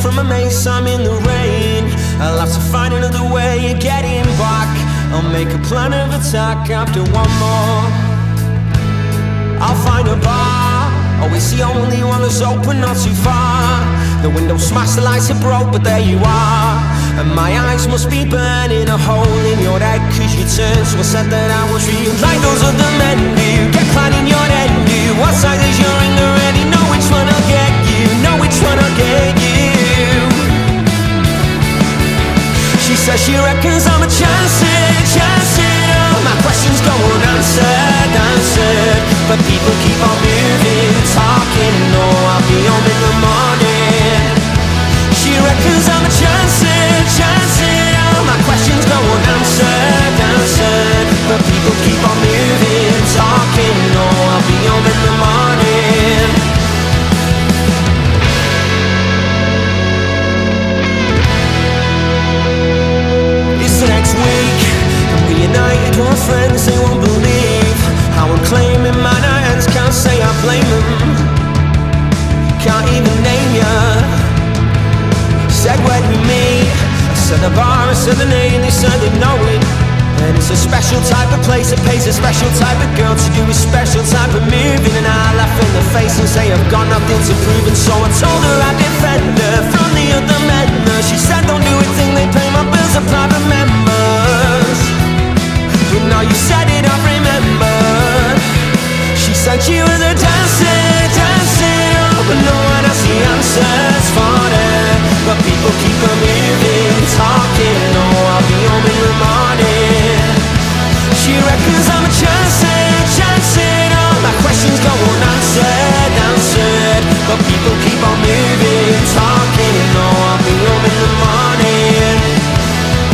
from a maze, I'm in the rain. I'll have to find another way of getting back. I'll make a plan of attack after one more. I'll find a bar, always the only one that's open, not too far. The window smashed, the lights are broke, but there you are. And my eyes must be burning a hole in your head, cause you turned so I said that I was real. Like those other men do, get caught in your head, do. What side is your ring already? Know which one I'll get you, know which one I'll get you. She says she reckons I'm a chance it. My questions go unanswered, answered. But people keep on moving, talking. No, I'll be home in the morning. She reckons I'm a chance it. My questions go unanswered, answered. But people keep on moving, talking. No, I'll be home in the morning. It's the next week, and reunited with friends. They won't believe how I'm claiming my hands. Can't say I blame them, can't even name ya. Said where'd we meet, I said the bar, I said the name. They said they know it, and it's a special type of place that pays a special type of girl to do a special type of moving. And I laugh in the face and say I've got nothing to prove. And so I told her I'd defend her from the other men. She said don't do a thing, they pay my bills are private members. But now you said it, I remember. She said she was a dancing up, but no one has the answers for her. But people keep on moving, talking. No, I'll be home in the morning. She reckons I'm a chance it. All my questions go unanswered, answered. But people keep on moving.